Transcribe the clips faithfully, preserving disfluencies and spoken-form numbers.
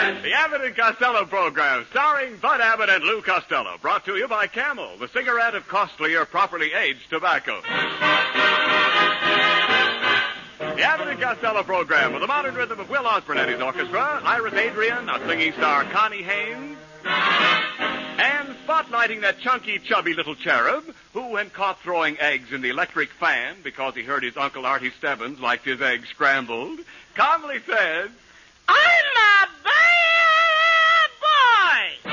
The Abbott and Costello program, starring Bud Abbott and Lou Costello, brought to you by Camel, the cigarette of costly or properly aged tobacco. The Abbott and Costello program, with the modern rhythm of Will Osborne and his orchestra, Iris Adrian, a singing star Connie Haynes, and spotlighting that chunky, chubby little cherub who, when caught throwing eggs in the electric fan because he heard his Uncle Artie Stebbins liked his eggs scrambled, calmly said, "I'm a bad boy!"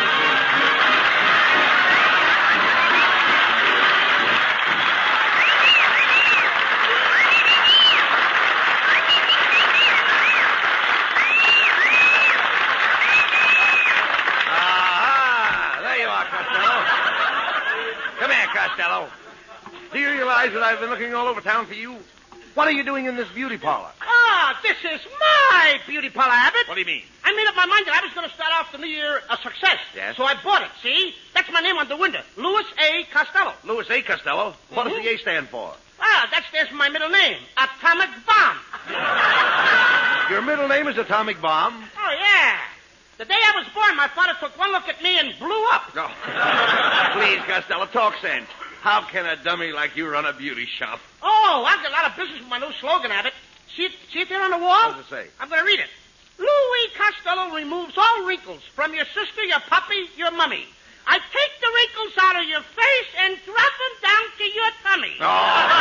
Ah, there you are, Costello. Come here, Costello. Do you realize that I've been looking all over town for you? What are you doing in this beauty parlor? Ah, this is my beauty parlor, Abbott. What do you mean? I made up my mind that I was going to start off the new year a success. Yes? So I bought it, see? That's my name on the window. Louis A. Costello. Louis A. Costello. What Mhm. does the A stand for? Ah, that stands for my middle name. Atomic Bomb. Your middle name is Atomic Bomb. Oh, yeah. The day I was born, my father took one look at me and blew up. No. Please, Costello, talk sense. How can a dummy like you run a beauty shop? Oh, I've got a lot of business with my new slogan, Abbott. See it, see it there on the wall? What does it say? I'm going to read it. Louis Costello removes all wrinkles from your sister, your puppy, your mummy. I take the wrinkles out of your face and drop them down to your tummy. Oh.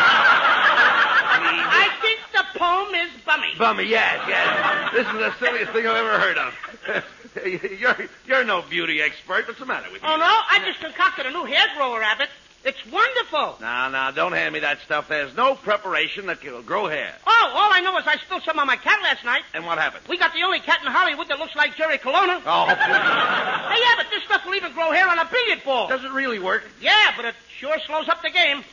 I think the poem is bummy. Bummy, yes, yes. This is the silliest thing I've ever heard of. you're, you're no beauty expert. What's the matter with you? Oh, no? I just concocted a new hair grower, Abbott. It's wonderful. Now, now, don't hand me that stuff. There's no preparation that will grow hair. Oh, all I know is I spilled some on my cat last night. And what happened? We got the only cat in Hollywood that looks like Jerry Colonna. Oh, please. Hey, yeah, but this stuff will even grow hair on a billiard ball. Does it really work? Yeah, but it sure slows up the game.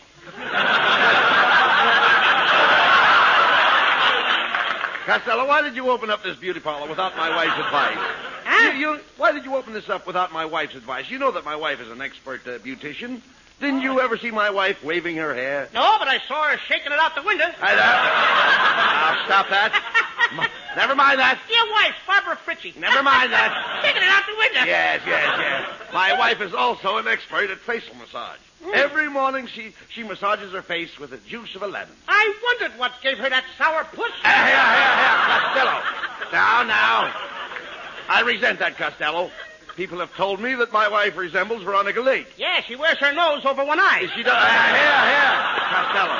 Costello, why did you open up this beauty parlor without my wife's advice? Huh? You, you, why did you open this up without my wife's advice? You know that my wife is an expert uh, beautician. Didn't you ever see my wife waving her hair? No, but I saw her shaking it out the window. I, uh, now, stop that. Never mind that. Your wife, Barbara Fritchie. Never mind that. Shaking it out the window. Yes, yes, yes. My wife is also an expert at facial massage. Mm. Every morning she, she massages her face with the juice of a lemon. I wondered what gave her that sour puss. Uh, here, here, here, Costello. Now, now. I resent that, Costello. People have told me that my wife resembles Veronica Lake. Yeah, she wears her nose over one eye. She does. Uh, here, here, Costello.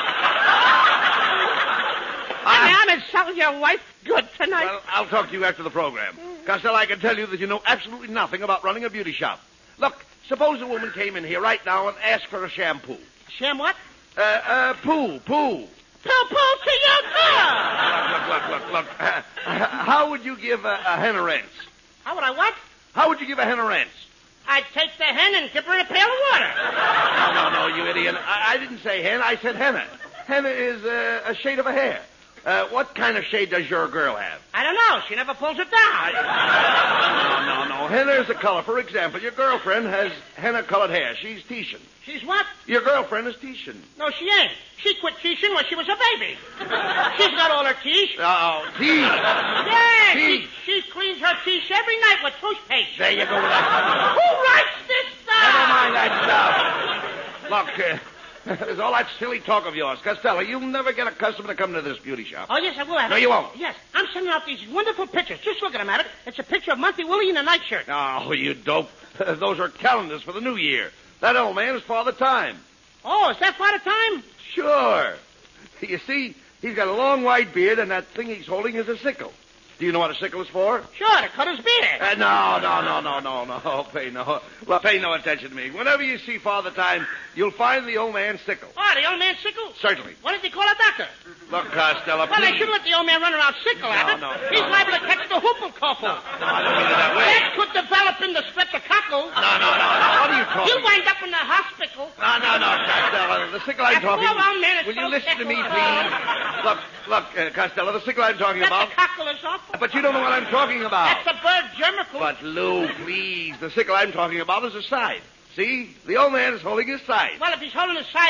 I am insulting your wife good tonight. Well, I'll talk to you after the program. Costello, I can tell you that you know absolutely nothing about running a beauty shop. Look, suppose a woman came in here right now and asked for a shampoo. Sham what? Uh, uh, poo, poo. Poo-poo to your girl. Look, look, look, look, look. Uh, how would you give a, a hen a rinse? How would I what? How would you give a hen a rinse? I'd take the hen and give her a pail of water. No, no, no, you idiot. I, I didn't say hen. I said henna. Henna is uh, a shade of a hair. Uh, what kind of shade does your girl have? I don't know. She never pulls it down. I... No, no, no. Henna is a color. For example, your girlfriend has henna-colored hair. She's Titian. She's what? Your girlfriend is Titian. No, she ain't. She quit teaching when she was a baby. She's got all her teeth. Oh, teeth. Yeah, Teeth. she, she cleans her teeth every night with toothpaste. There you go with that. Who writes this stuff? Never mind that stuff. Look, uh, there's all that silly talk of yours. Costello, you'll never get a customer to come to this beauty shop. Oh, yes, I will. No, you won't. Yes, I'm sending out these wonderful pictures. Just look at them, Abbott. It's a picture of Monty Willie in a nightshirt. Oh, you dope. Those are calendars for the new year. That old man is Father Time. Oh, is that Father Time? Sure. You see, he's got a long white beard, and that thing he's holding is a sickle. Do you know what a sickle is for? Sure, to cut his beard. Uh, no, no, no, no, no, no. Pay no, well, pay no attention to me. Whenever you see Father Time, you'll find the old man's sickle. Oh, the old man's sickle? Certainly. What did he call a doctor? Look, Costello, Well, please. they shouldn't let the old man run around sickle, No, Abbott. no, He's no. liable to catch the whooping cough. No, no, I don't mean it that way. That could develop into streptococcal. No, no, no, no. What are you talking He'll wind up in the hospital. No, no, no, Costello. The sickle I'm That talking poor old man is Will you so listen to me, sick. please? Look, look, uh, Costello, the sickle I'm talking about. Streptococcal is awful. But you don't know what I'm talking about. That's a bird germicle. But, Lou, please, the sickle I'm talking about is a scythe. See? The old man is holding his scythe. Well, if he's holding his scythe, then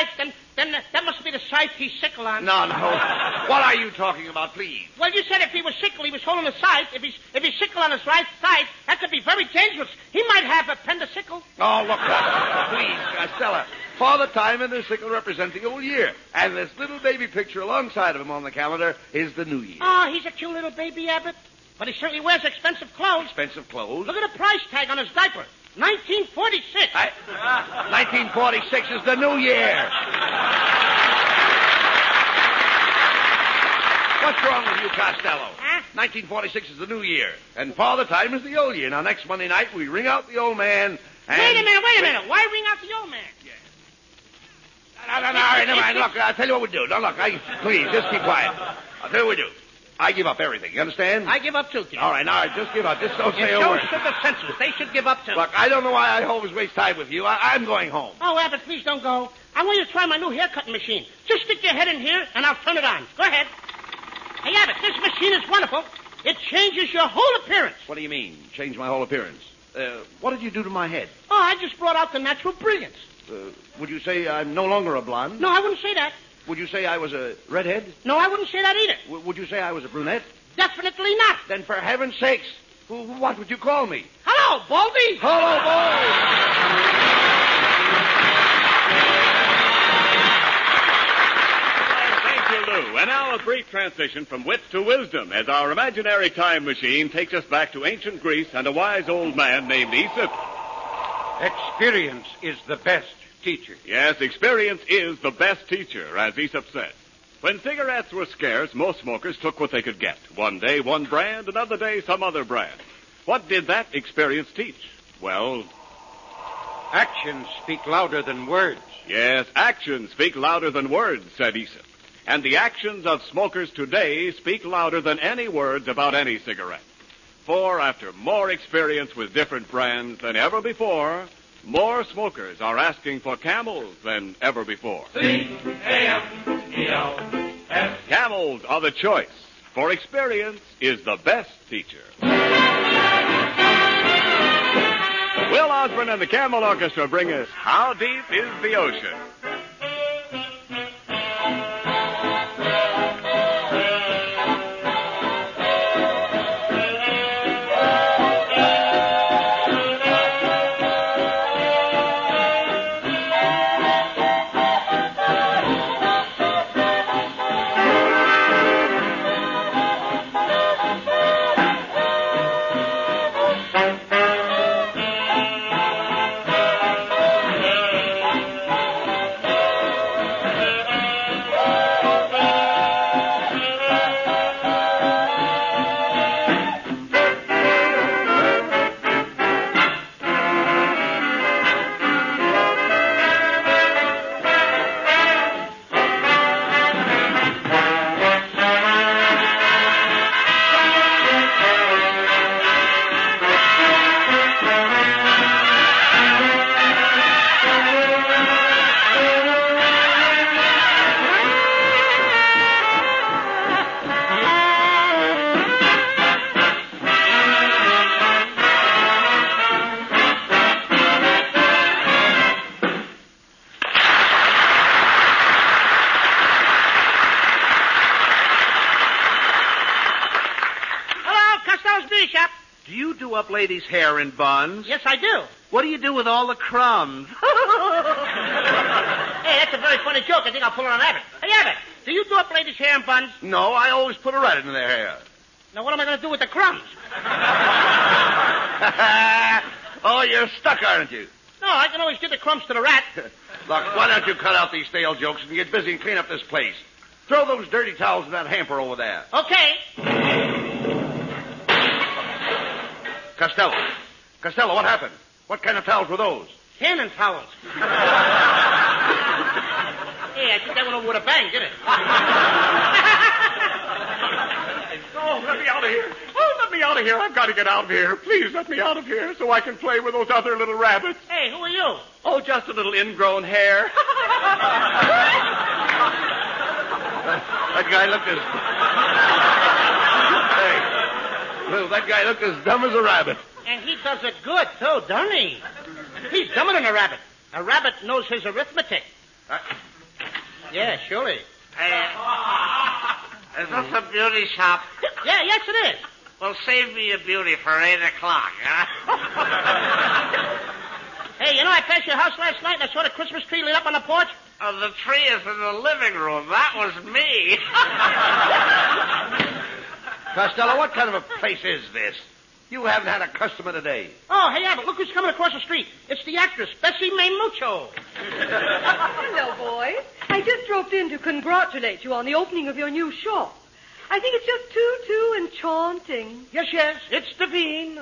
Then uh, that must be the side he's sickle on. No, no. What are you talking about, please? Well, you said if he was sickle, he was holding the side. If he's if he's sickle on his right side, that could be very dangerous. He might have appendicicle. Oh, look, uh, please, Costello. Father Time and the sickle represent the old year. And this little baby picture alongside of him on the calendar is the new year. Oh, he's a cute little baby, Abbott. But he certainly wears expensive clothes. Expensive clothes? Look at the price tag on his diaper. nineteen forty-six. I, nineteen forty-six is the new year. What's wrong with you, Costello? Huh? nineteen forty-six is the new year, and Father Time is the old year. Now, next Monday night, we ring out the old man, and... Wait a minute, wait a minute. Why ring out the old man? Yeah. No, no, no, all right, never mind. Look, I'll tell you what we do. No, look, I, please, just keep quiet. I'll tell you what we do. I give up everything, you understand? I give up too, kid. All right, all right, just give up. Just don't say It a shows word. to the senses. They should give up too. Look, I don't know why I always waste time with you. I, I'm going home. Oh, Abbott, please don't go. I want you to try my new haircutting machine. Just stick your head in here, and I'll turn it on. Go ahead. Hey, Abbott, this machine is wonderful. It changes your whole appearance. What do you mean, change my whole appearance? Uh, what did you do to my head? Oh, I just brought out the natural brilliance. Uh, would you say I'm no longer a blonde? No, I wouldn't say that. Would you say I was a redhead? No, I wouldn't say that either. W- would you say I was a brunette? Definitely not. Then for heaven's sakes, wh- what would you call me? Hello, Baldy. Hello, boy! Thank you, Lou. And now a brief transition from wit to wisdom as our imaginary time machine takes us back to ancient Greece and a wise old man named Aesop. Experience is the best teacher. Yes, experience is the best teacher, as Aesop said. When cigarettes were scarce, most smokers took what they could get. One day, one brand, another day, some other brand. What did that experience teach? Well, Actions speak louder than words. yes, actions speak louder than words, said Aesop. And the actions of smokers today speak louder than any words about any cigarette. For after more experience with different brands than ever before, more smokers are asking for Camels than ever before. C A M E L S. Camels are the choice, for experience is the best teacher. Will Osborne and the Camel Orchestra bring us How Deep is the Ocean? Do you do up ladies' hair in buns? Yes, I do. What do you do with all the crumbs? Hey, that's a very funny joke. I think I'll pull it on Abbott. Hey, Abbott, do you do up ladies' hair in buns? No, I always put a rat in their hair. Now, what am I going to do with the crumbs? Oh, you're stuck, aren't you? No, I can always give the crumbs to the rat. Look, why don't you cut out these stale jokes and get busy and clean up this place? Throw those dirty towels in that hamper over there. Okay. Costello. Costello, what happened? What kind of towels were those? Cannon towels. Hey, I think that went over with a bang, didn't it? Oh, let me out of here. Oh, let me out of here. I've got to get out of here. Please let me out of here so I can play with those other little rabbits. Hey, who are you? Oh, just a little ingrown hair. That guy looked as... Hey, Lou, that guy looked as dumb as a rabbit. And he does it good, too, doesn't he? He's dumber than a rabbit. A rabbit knows his arithmetic. Uh, Yeah, surely. Hey, is this a beauty shop? Yeah, yes, it is. Well, save me a beauty for eight o'clock, huh? Hey, you know, I passed your house last night and I saw the Christmas tree lit up on the porch. Oh, the tree is in the living room. That was me. Costello, what kind of a place is this? You haven't had a customer today. Oh, hey, Abbott, look who's coming across the street. It's the actress, Bessie May Mucho. Hello, boys. I just dropped in to congratulate you on the opening of your new shop. I think it's just too, too enchanting. Yes, yes, it's Devine.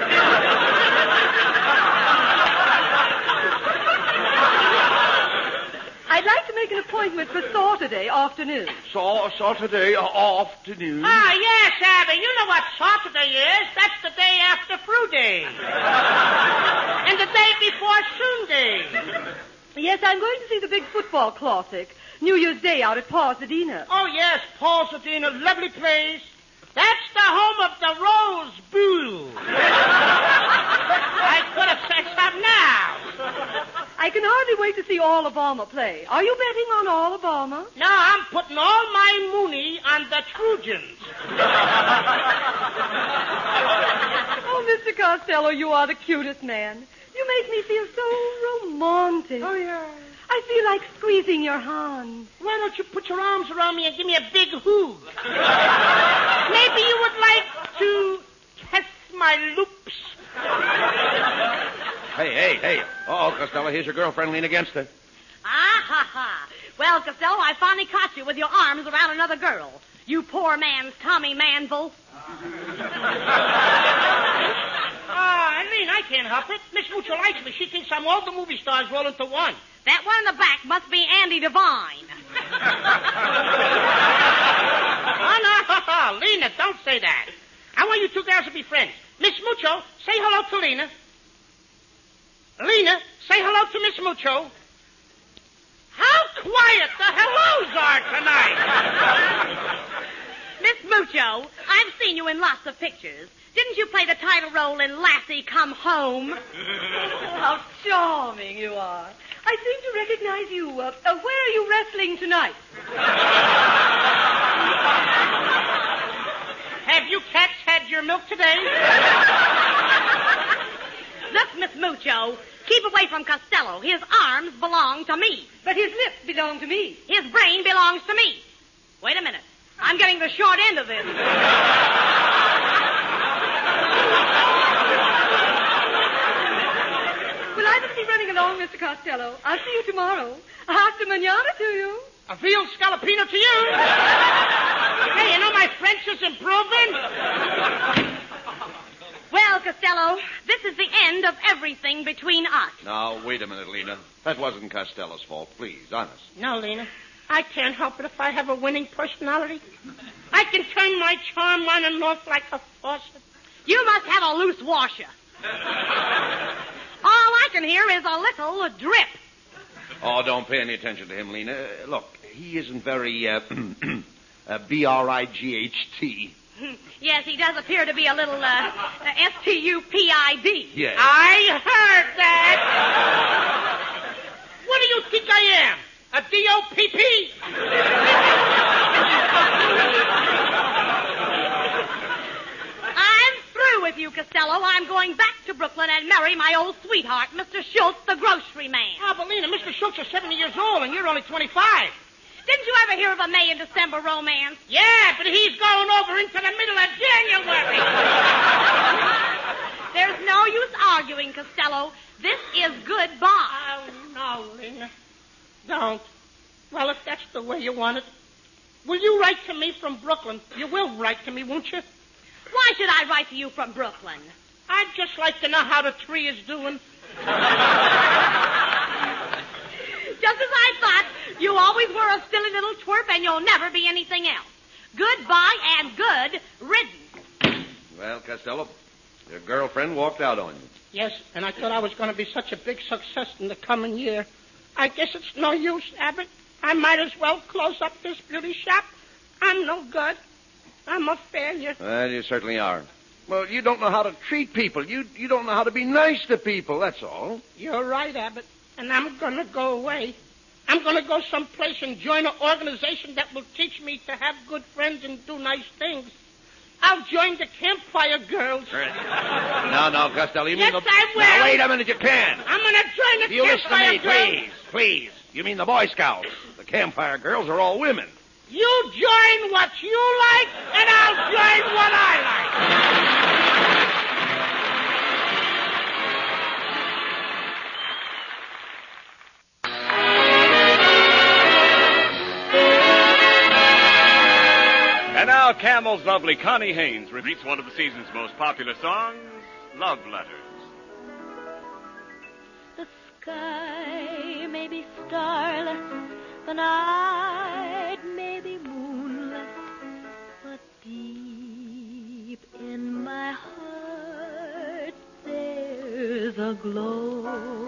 I'd like to make an appointment for Saturday afternoon. So, Saturday afternoon. Ah, yes, Abby. You know what Saturday is. That's the day after Fruit Day. And the day before Sunday. Yes, I'm going to see the big football classic, New Year's Day out at Pasadena. Oh, yes, Pasadena, lovely place. That's the home of the Rose Bowl. I could have said something now. I can hardly wait to see Alabama play. Are you betting on Alabama? No, I'm putting all my money on the Trojans. Oh, Mister Costello, you are the cutest man. You make me feel so romantic. Oh, yeah. I feel like squeezing your hand. Why don't you put your arms around me and give me a big hug? Maybe you would like to kiss my loops. Hey, hey, hey. Oh, Costello, here's your girlfriend. Lean against her. Ah, ha, ha. Well, Costello, I finally caught you with your arms around another girl. You poor man's Tommy Manville. Ah, Eileen, I can't help it. Miss Mucho likes me. She thinks I'm all the movie stars rolled into one. That one in the back must be Andy Devine. Oh, no, Lena, don't say that. I want you two girls to be friends. Miss Mucho, say hello to Lena. Lena, say hello to Miss Mucho. How quiet the hellos are tonight. Miss Mucho, I've seen you in lots of pictures. Didn't you play the title role in Lassie Come Home? How charming you are. I seem to recognize you. Uh, uh, where are you wrestling tonight? Have you cats had your milk today? Look, Miss Mucho, keep away from Costello. His arms belong to me. But his lips belong to me. His brain belongs to me. Wait a minute. I'm getting the short end of this. Well, I must be running along, Mister Costello. I'll see you tomorrow. Hasta mañana to you. A veal scallopino to you. Hey, you know my French is improving. Well, Costello, this is the end of everything between us. Now, wait a minute, Lena. That wasn't Costello's fault. Please, honest. No, Lena. I can't help it if I have a winning personality. I can turn my charm on and off like a faucet. You must have a loose washer. All I can hear is a little drip. Oh, don't pay any attention to him, Lena. Uh, look, he isn't very, uh, uh, B R I G H T. Yes, he does appear to be a little, uh, S T U P I D. Yes. I heard that. What do you think I am? A D O P P? I'm through with you, Costello. I'm going back to Brooklyn and marry my old sweetheart, Mister Schultz, the grocery man. Oh, but Lena, Mister Schultz is seventy years old and you're only twenty-five. Didn't you ever hear of a May and December romance? Yeah, but he's going over into the middle of January. There's no use arguing, Costello. This is goodbye. Oh, no, Lena. Don't. Well, if that's the way you want it, will you write to me from Brooklyn? You will write to me, won't you? Why should I write to you from Brooklyn? I'd just like to know how the tree is doing. Just as I thought, you always were a silly little twerp and you'll never be anything else. Goodbye and good riddance. Well, Costello, your girlfriend walked out on you. Yes, and I thought I was going to be such a big success in the coming year. I guess it's no use, Abbott. I might as well close up this beauty shop. I'm no good. I'm a failure. Well, you certainly are. Well, you don't know how to treat people. You you don't know how to be nice to people, that's all. You're right, Abbott. And I'm going to go away. I'm going to go someplace and join an organization that will teach me to have good friends and do nice things. I'll join the Campfire Girls. No, no, Costello, you Yes, mean the... I will. Now, wait a minute, you can't. I'm going to join the You listen to Campfire me, Girls. please, please. You mean the Boy Scouts. The Campfire Girls are all women. You join what you like, and I'll join what I like. And now Camel's lovely Connie Haynes repeats one of the season's most popular songs, Love Letters. The sky may be starless, the night may be moonless, but deep in my heart there's a glow.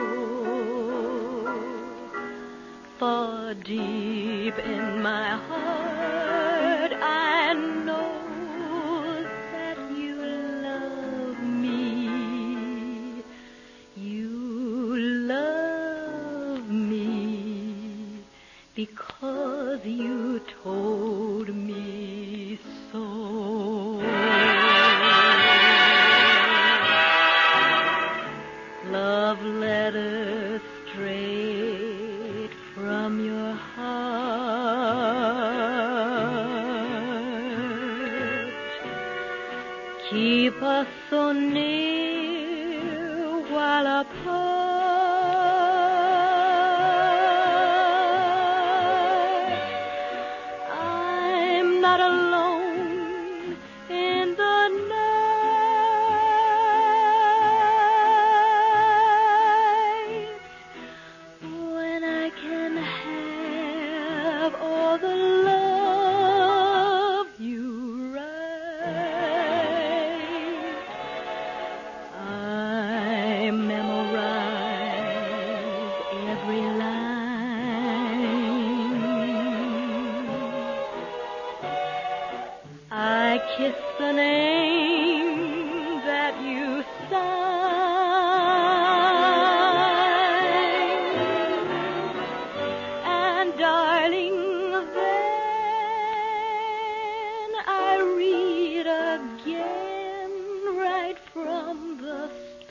For deep in my heart I know that you love me. You love me because you told me so. Love letters straight from your heart keep us so near while apart. I'm not alone in the night when I can have all the love you write. I memorize every line. I kiss the name that you sign. And darling, then I read again right from the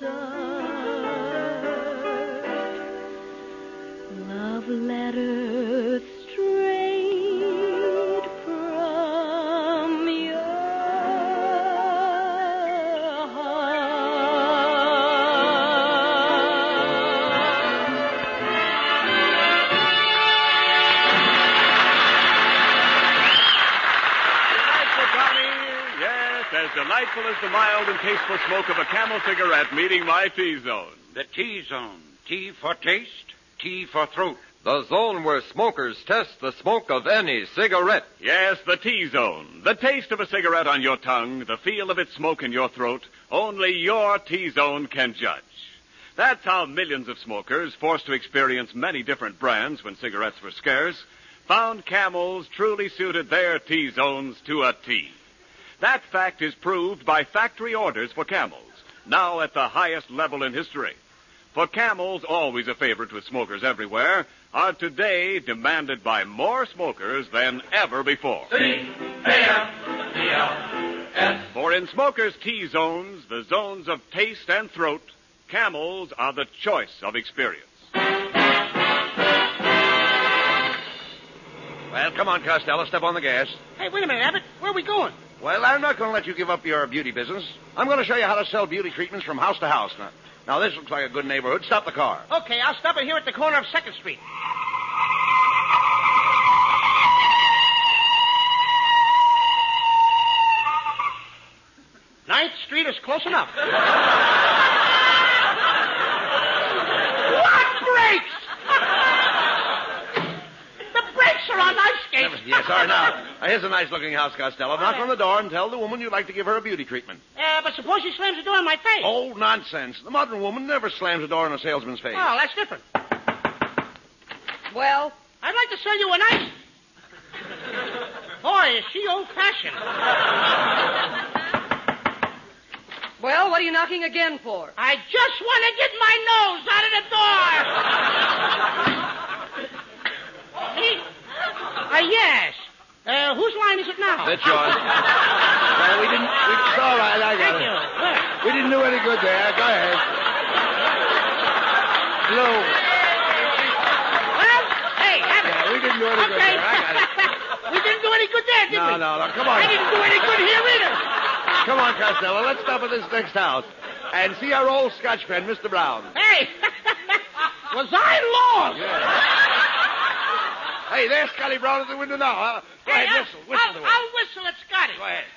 start. Love letters straight from your Delightful, Connie. Yes, as delightful as the mild and tasteful smoke of a Camel cigarette meeting my T-zone. The T-zone. T for taste, T for throat. The zone where smokers test the smoke of any cigarette. Yes, the T-zone. The taste of a cigarette on your tongue, the feel of its smoke in your throat, only your T-zone can judge. That's how millions of smokers, forced to experience many different brands when cigarettes were scarce, found Camels truly suited their T-zones to a T. That fact is proved by factory orders for Camels, now at the highest level in history. For Camels, always a favorite with smokers everywhere, are today demanded by more smokers than ever before. C A M E L S. For in smokers' T-zones, the zones of taste and throat, Camels are the choice of experience. Well, come on, Costello, step on the gas. Hey, wait a minute, Abbott. Where are we going? Well, I'm not going to let you give up your beauty business. I'm going to show you how to sell beauty treatments from house to house. Now, now this looks like a good neighborhood. Stop the car. Okay, I'll stop it here at the corner of second Street. ninth Street is close enough. What brakes? The brakes are on ice skates. Yes, all right, now. Now, here's a nice-looking house, Costello. Knock on the door and tell the woman you'd like to give her a beauty treatment. Uh, but suppose she slams the door in my face. Oh, nonsense. The modern woman never slams the door in a salesman's face. Oh, that's different. Well, I'd like to sell you an ice. Boy, is she old-fashioned. well, what are you knocking again for? I just want to get my nose out of the door. Uh, yes. Uh, whose line is it now? That's yours. Well, we didn't... We, it's all right, I got Thank it. you. Well, We didn't do any good there. Go ahead. Lou. well, hey, have it. Yeah, we didn't do any good Okay. there. I got it. We didn't do any good there, did No, we? no, no. Come on. I didn't do any good here either. Come on, Costello. Let's stop at this next house and see our old Scotch friend, Mister Brown. Hey, was I lost? Hey, there's Scotty Brown at the window now. Huh? Go Hey, ahead, I'll- whistle. Whistle I'll, to him. I'll whistle at Scotty. Go ahead.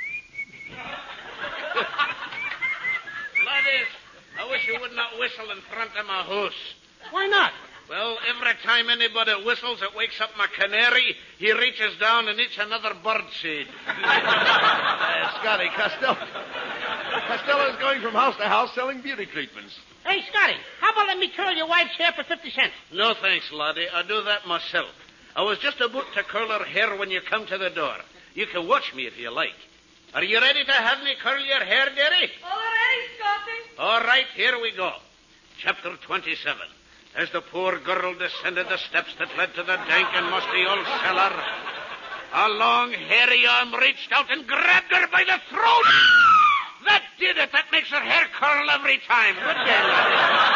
Ladies, I wish you would not whistle in front of my house. Why not? Well, every time anybody whistles, it wakes up my canary. He reaches down and eats another bird seed. Uh, Scotty, Costello. Costello is going from house to house selling beauty treatments. Hey, Scotty, how about let me curl your wife's hair for fifty cents? No thanks, laddie. I do that myself. I was just about to curl her hair when you come to the door. You can watch me if you like. Are you ready to have me curl your hair, dearie? All right, Scotty. All right, here we go. Chapter twenty-seven. As the poor girl descended the steps that led to the dank and musty old cellar, a long, hairy arm reached out and grabbed her by the throat. That did it. That makes her hair curl every time. Good day, laddie.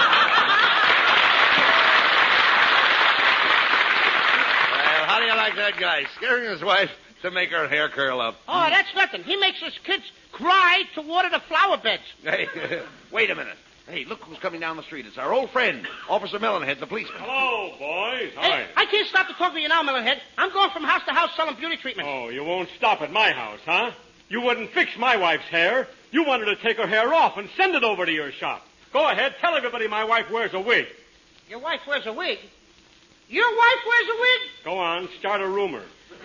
Well, how do you like that guy? Scaring his wife to make her hair curl up. Oh, that's nothing. He makes his kids cry to water the flower beds. Hey, wait a minute. Hey, look who's coming down the street. It's our old friend, Officer Melonhead, the policeman. Hello, boys. Hey, I can't stop to talk to you now, Melonhead. I'm going from house to house selling beauty treatment. Oh, you won't stop at my house, huh? You wouldn't fix my wife's hair. You wanted to take her hair off and send it over to your shop. Go ahead, tell everybody my wife wears a wig. Your wife wears a wig? Your wife wears a wig? Go on, start a rumor.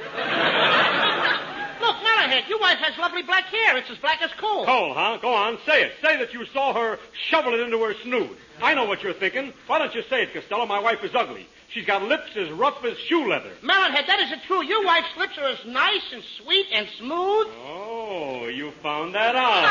Look, Melonhead, your wife has lovely black hair. It's as black as coal. Coal, huh? Go on, say it. Say that you saw her shovel it into her snoot. I know what you're thinking. Why don't you say it, Costello? My wife is ugly. She's got lips as rough as shoe leather. Melonhead, that isn't true. Your wife's lips are as nice and sweet and smooth. Oh, you found that out.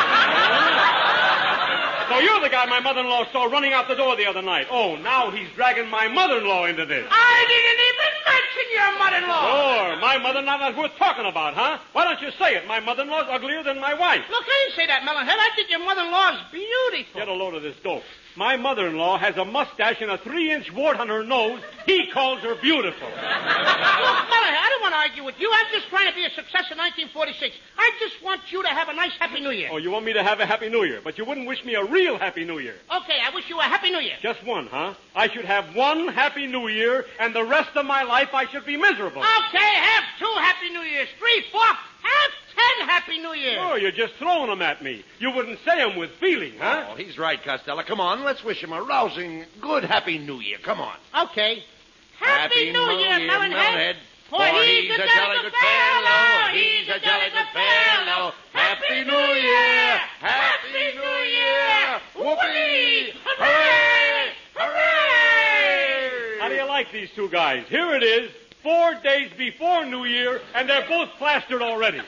Huh? So you're the guy my mother-in-law saw running out the door the other night. Oh, now he's dragging my mother-in-law into this. I didn't even mention your mother-in-law. Sure, my mother-in-law that's worth talking about, huh? Why don't you say it? My mother-in-law's uglier than my wife. Look, I didn't say that, Melonhead. I think your mother-in-law's beautiful. Get a load of this dope. My mother-in-law has a mustache and a three-inch wart on her nose. He calls her beautiful. Look, Melonhead, I don't want to argue with you. I'm just trying to be a success in nineteen forty-six. I just want you to have a nice Happy New Year. Oh, you want me to have a Happy New Year, but you wouldn't wish me a real Happy New Year. Okay, I wish you a Happy New Year. Just one, huh? I should have one Happy New Year, and the rest of my life I should be miserable. Okay, have two Happy New Years. Three, four, have ten Happy New Years. Oh, you're just throwing them at me. You wouldn't say them with feeling, huh? Oh, he's right, Costello. Come on, let's wish him a rousing, good Happy New Year. Come on. Okay. Happy, New Year, Melonhead. For he's a jolly good fellow. He's a jolly good fellow. Happy New Year. Happy New Year. Whoopee. Hooray. Hooray. How do you like these two guys? Here it is, four days before New Year, and they're both plastered already.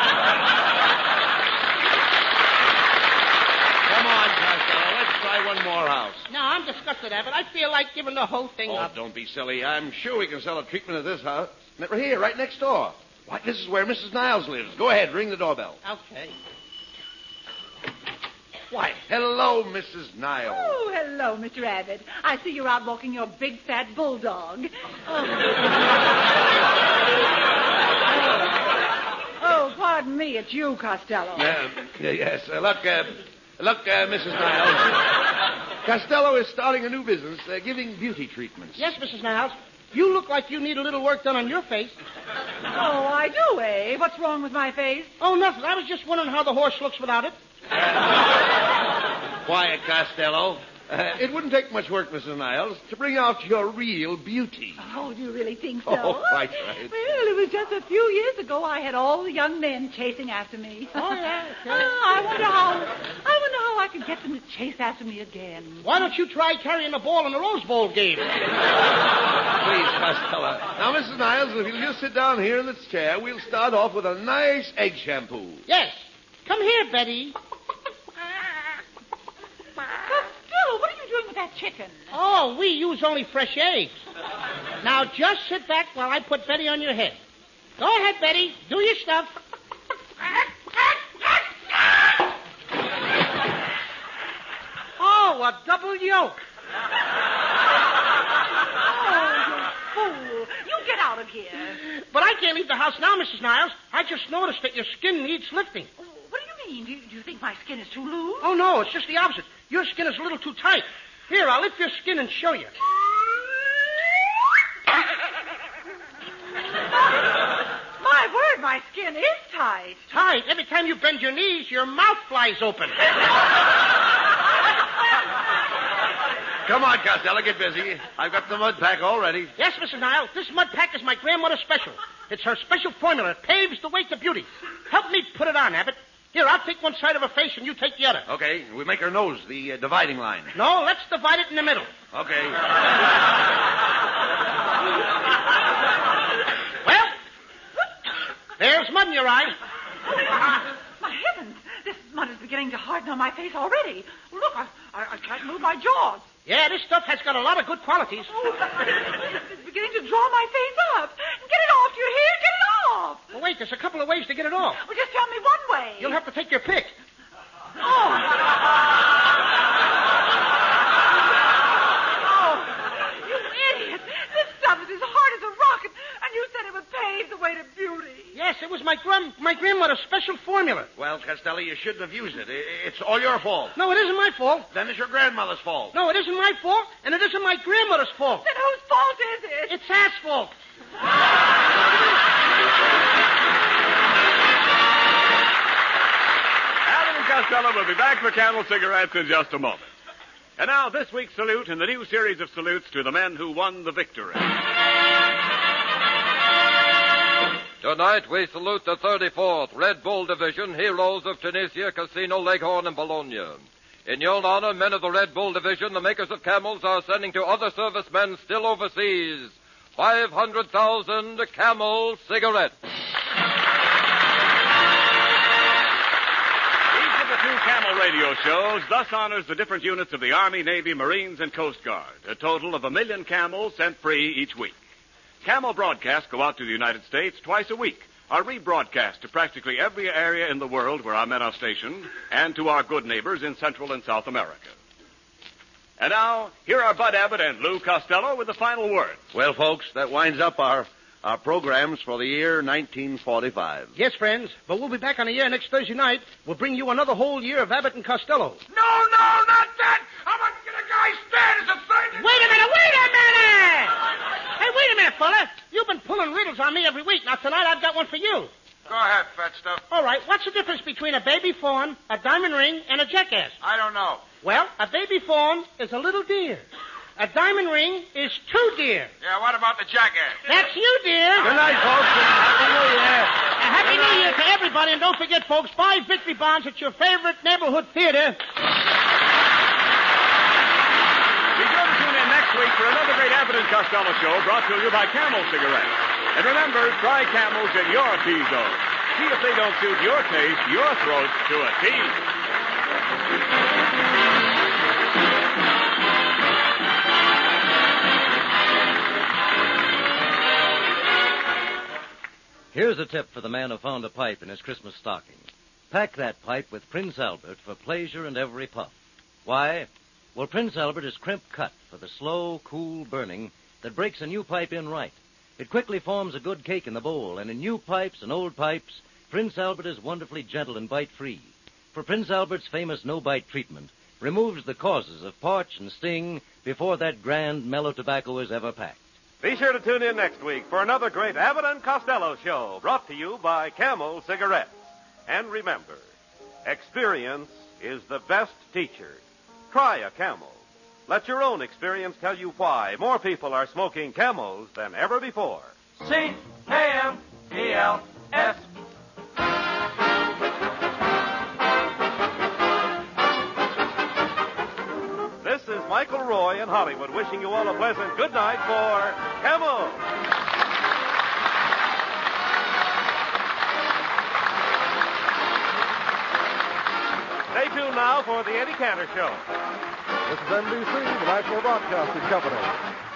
Come on, Costello. Let's try one more house. No, I'm disgusted at it. I feel like giving the whole thing Oh, up. don't be silly. I'm sure we can sell a treatment at this house. Right here, right next door. Why, this is where Missus Niles lives. Go ahead, ring the doorbell. Okay. Why, hello, Missus Niles. Oh, hello, Mister Abbott. I see you're out walking your big fat bulldog. Oh, oh pardon me. It's you, Costello. Uh, yes, uh, look, uh, look, uh, Missus Niles. Costello is starting a new business, uh, giving beauty treatments. Yes, Missus Niles. You look like you need a little work done on your face. Oh, I do, eh? What's wrong with my face? Oh, nothing. I was just wondering how the horse looks without it. Quiet, Costello. Uh, it wouldn't take much work, Missus Niles, to bring out your real beauty. Oh, do you really think so? Oh, quite right. Well, it was just a few years ago I had all the young men chasing after me. Oh, yeah. Oh, I wonder how I wonder how I could get them to chase after me again. Why don't you try carrying the ball in the Rose Bowl game? Please, Costello. Now, Missus Niles, if you'll just sit down here in this chair, we'll start off with a nice egg shampoo. Yes. Come here, Betty. Costello, what are you doing with that chicken? Oh, we use only fresh eggs. Now, just sit back while I put Betty on your head. Go ahead, Betty. Do your stuff. Oh, a double yolk. Oh, you fool. You get out of here. But I can't leave the house now, Missus Niles. I just noticed that your skin needs lifting. What do you mean? Do you, do you think my skin is too loose? Oh, no, it's just the opposite. Your skin is a little too tight. Here, I'll lift your skin and show you. My word, my skin is tight. Tight? Every time you bend your knees, your mouth flies open. Come on, Costello, get busy. I've got the mud pack all ready. Yes, Missus Niles, this mud pack is my grandmother's special. It's her special formula. It paves the way to beauty. Help me put it on, Abbott. Here, I'll take one side of her face and you take the other. Okay, we make her nose the uh, dividing line. No, let's divide it in the middle. Okay. Well, there's mud in your eye. My heavens, this mud is beginning to harden on my face already. Look, I, I, I can't move my jaws. Yeah, this stuff has got a lot of good qualities. Oh, it's beginning to draw my face up. Get it off, do you hear? Get it off. Well, wait, there's a couple of ways to get it off. Well, just tell me one way. You'll have to take your pick. Oh. Oh, you idiot. This stuff is as hard as a rock, and, and you said it would pave the way to beauty. Yes, it was my gram- my grandmother's special formula. Well, Costello, you shouldn't have used it. It's all your fault. No, it isn't my fault. Then it's your grandmother's fault. No, it isn't my fault, and it isn't my grandmother's fault. Then whose fault is it? It's asphalt. Abbott and Costello will be back for Camel Cigarettes in just a moment. And now, this week's salute in the new series of salutes to the men who won the victory. Tonight we salute the thirty-fourth Red Bull Division, heroes of Tunisia, Casino, Leghorn, and Bologna. In your honor, men of the Red Bull Division, the makers of camels are sending to other servicemen still overseas five hundred thousand Camel cigarettes. Each of the two Camel radio shows thus honors the different units of the Army, Navy, Marines, and Coast Guard. A total of a million camels sent free each week. Camel broadcasts go out to the United States twice a week, are rebroadcast to practically every area in the world where our men are stationed, and to our good neighbors in Central and South America. And now, here are Bud Abbott and Lou Costello with the final word. Well, folks, that winds up our, our programs for the year nineteen forty-five. Yes, friends, but we'll be back on the air next Thursday night. We'll bring you another whole year of Abbott and Costello. No, no, not that! I'm going to get a guy stand as a thing. Wait a minute, wait a minute! Hey, wait a minute, fella. You've been pulling riddles on me every week. Now, tonight I've got one for you. Go ahead, fat stuff. All right, what's the difference between a baby fawn, a diamond ring, and a jackass? I don't know. Well, a baby fawn is a little deer. A diamond ring is two deer. Yeah, what about the jackass? That's you, dear. Good night, folks, and Happy New Year. A Happy New Year to everybody, and don't forget, folks, buy Victory Bonds at your favorite neighborhood theater. Be sure to tune in next week for another great Abbott and Costello show brought to you by Camel Cigarettes. And remember, try Camels in your T-zone. See if they don't suit your taste, your throat to a T. Here's a tip for the man who found a pipe in his Christmas stocking. Pack that pipe with Prince Albert for pleasure and every puff. Why? Well, Prince Albert is crimp cut for the slow, cool burning that breaks a new pipe in right. It quickly forms a good cake in the bowl, and in new pipes and old pipes, Prince Albert is wonderfully gentle and bite-free. For Prince Albert's famous no-bite treatment removes the causes of parch and sting before that grand mellow tobacco is ever packed. Be sure to tune in next week for another great Abbott and Costello show brought to you by Camel Cigarettes. And remember, experience is the best teacher. Try a Camel. Let your own experience tell you why more people are smoking Camels than ever before. C A M E L S. This is Michael Roy in Hollywood wishing you all a pleasant good night for Camel. Stay tuned now for the Eddie Cantor Show. This is N B C, the National Broadcasting Company.